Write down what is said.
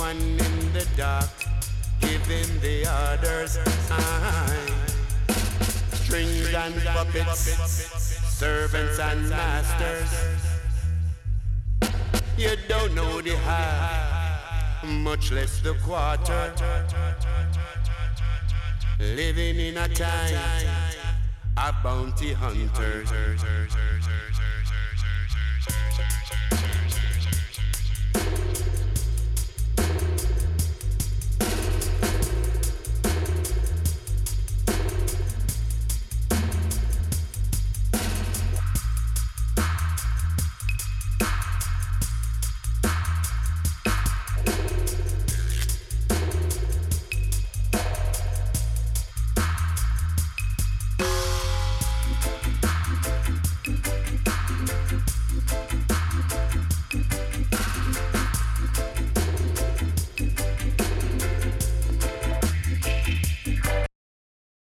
one in the dark, giving the orders. Strings and puppets, servants and masters. You don't know the half, much less the quarter. Living in a time of bounty hunters.